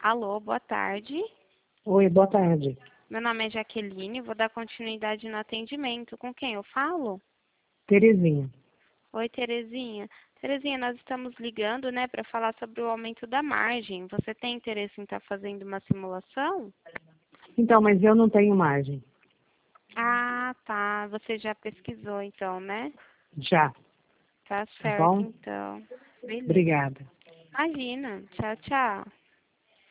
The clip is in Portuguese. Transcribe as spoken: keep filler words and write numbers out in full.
Alô, boa tarde. Oi, boa tarde. Meu nome é Jaqueline, vou dar continuidade no atendimento. Com quem eu falo? Terezinha. Oi, Terezinha. Terezinha, nós estamos ligando, né, para falar sobre o aumento da margem. Você tem interesse em estar fazendo uma simulação? Então, mas eu não tenho margem. Ah, tá. Você já pesquisou, então, né? Já, Tá tá certo, bom? então. Beleza. Obrigada. Imagina. Tchau, tchau.